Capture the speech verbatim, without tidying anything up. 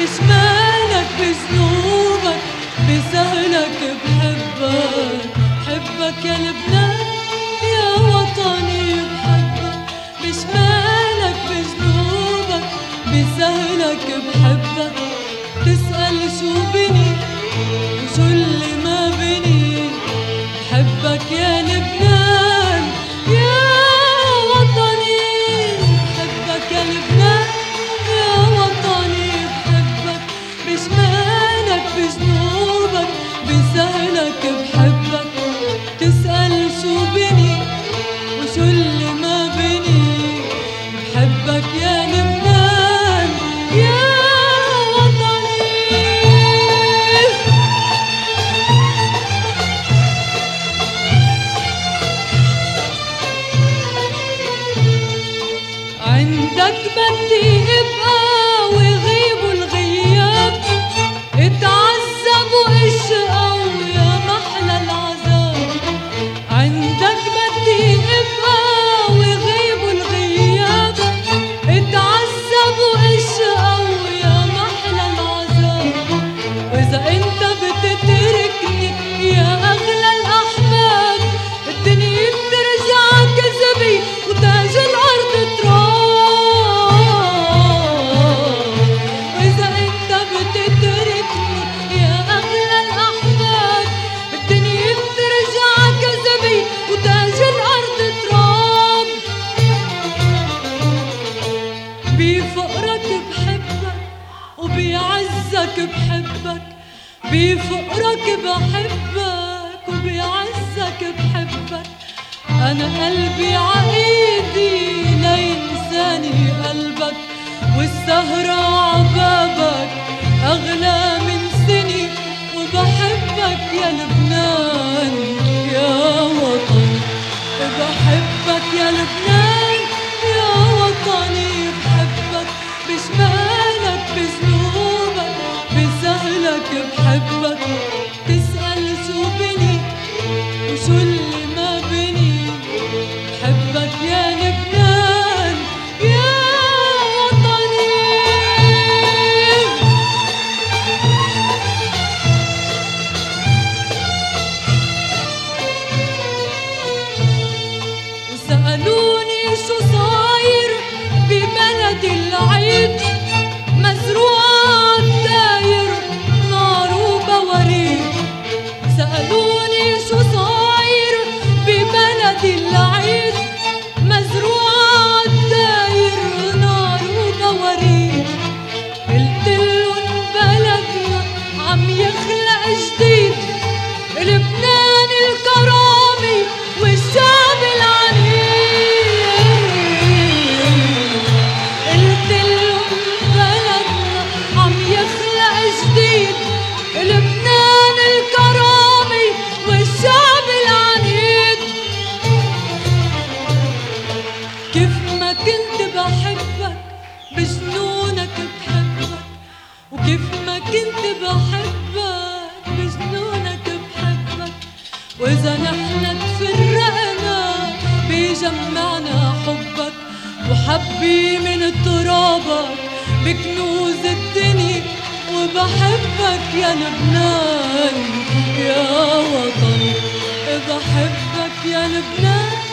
بشمالك بذنوبك بسهلك بحبك. بحبك يا لبنان يا وطني بحبك. بشمالك بذنوبك بسهلك بحبك. تسأل شو بني وشو اللي ما بني. بحبك يا لبنان يا وطني. بحبك يا لبنان يا وطني بحبك. بشمالك بذنوبك بسهلك بحبك. تسأل شو بني وشو اللي ما بني. بحبك يا لبنان يا وطني. عندك بدي ابقى ويغيبوا الغياب. اتعذب واشقى ويا محلى العذاب. عندك بدي ابقى ويغيبوا الغياب. اتعذب واشقى ويا محلى العذاب. واذا انت بتتركني يا اغلى الاحباب الدنيا بترجع كذبي وتاج الارض تراب. واذا انت بتتركني يا اغلى الاحباب الدنيا بترجع كذبي وتاج الارض تراب. بفقرك بحبك وبيعزك بحبك. بفقرك بحبك وبيعزك بحبك. أنا قلبي عايدي لينساني قلبك. والسهرة عبابك أغلى من سني. وبحبك يا لبنان يا وطني. بحبك يا لبنان يا وطني بحبك. بشمالك بذنوبك بسهلك بحبك. تسأل شو بني وشو اللي ما بني. بحبك يا لبنان يا وطني. سألوني شو صاير ببلد العيد. مزروعة الداير نار وبواريد. سألوني شو صاير ببلد العيد. مزروعة الداير نار وبواريد. قلتلن بلدنا عم يخلق جديد. لبنان الكرامي والشعب العنيد. قلتلن بلدنا عم يخلق جديد. لبنان الكرامي والشعب العنيد. كيف ما كنت بحبك بجنونك بحبك. وكيف ما كنت بحبك بجنونك بحبك. وإذا نحن تفرقنا بيجمعنا حبك. وحبي من ترابك بكنوز الدنيا. وبحبك يا لبنان يا وطني. بحبك يا لبنان